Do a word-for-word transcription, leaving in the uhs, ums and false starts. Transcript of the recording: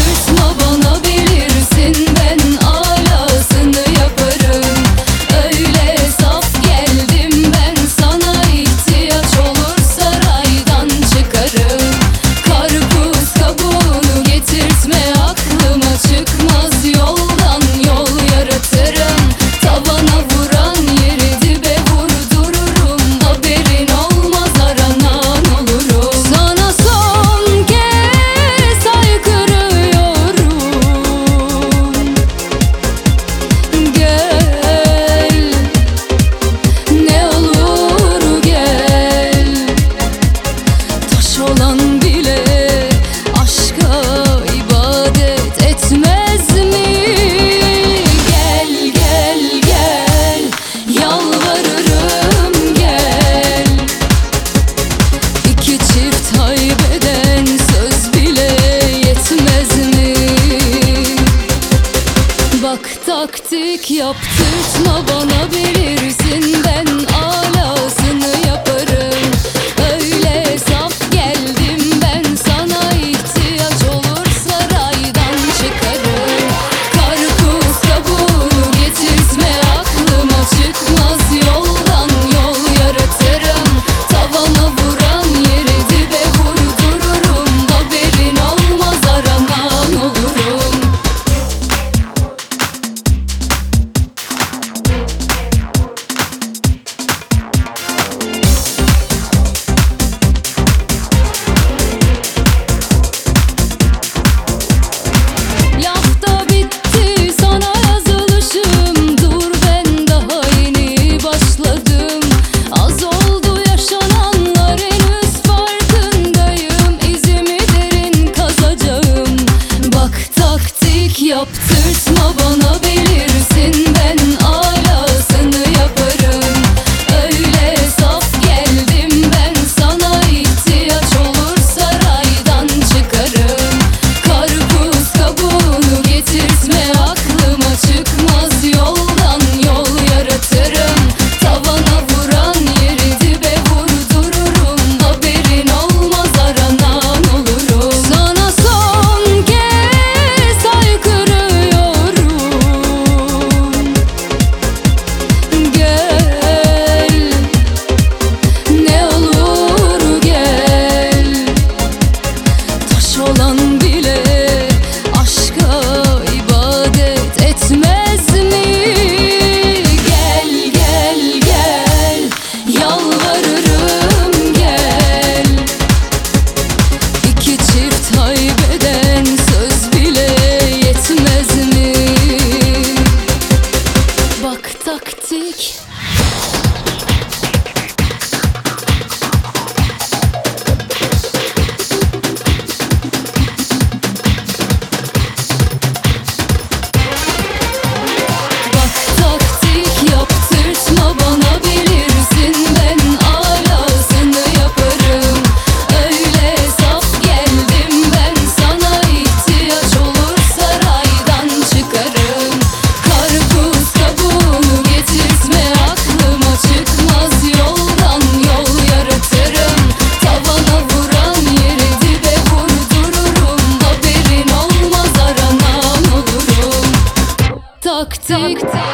yaptırtma bana, bilirsin ben alasını yaparım. Öyle saf geldim ben sana, ihtiyaç olur saraydan çıkarım. Karpuz kabuğunu getirtme aklıma, çıkmaz yoldan yol yaratırım. Tavana vuran yeri dibe vurdururum, haberin olmaz aranan olurum. Sana son kez haykırıyorum, gel ne olur gel. Taş olan bile aşka ibadet etmez mi? Gel gel gel, yalvarırım gel. İki çift haybeden söz bile yetmez mi? Bak taktik yaptırtma bana, bilirsin ben alasını yaparım. Öyle saf geldim ben sana, ihtiyaç olur saraydan çıkarım. Karpuz kabuğunu getirtme aklıma, çıkmaz yoldan yol yaratırım. Tavana vuran yeri dibe vurdururum, haberin olmaz aranan olurum. Lafta bitti sana yazılışım, dur ben daha yeni başladım. Az oldu yaşananlar, henüz farkındayım, izimi derin kazacağım. Bak taktik yaptırtma bana, bilirsin ben alasını yaparım. Öyle saf geldim ben sana, ihtiyaç olur saraydan çıkarım. Karpuz kabuğunu getirtme aklıma, çıkmaz yoldan yol yaratırım. Tavana vuran yeri dibe vurdururum, haberin olmaz aranan olurum. Sana son kez haykırıyorum, gel ne olur gel. Taş olan bile aşka ibadet etmez mi? Gel gel gel, yalvarırım gel. İki çift haybeden söz bile yetmez mi? Bak taktik. Bak taktik yaptırtma bana, bilirsin ben alasını yaparım. Öyle saf geldim ben sana, ihtiyaç olur saraydan çıkarım. Karpuz kabuğunu getirtme aklıma, çıkmaz yoldan yol yaratırım. Tavana vuran yeri dibe vurdururum, haberin olmaz aranan olurum. Taktik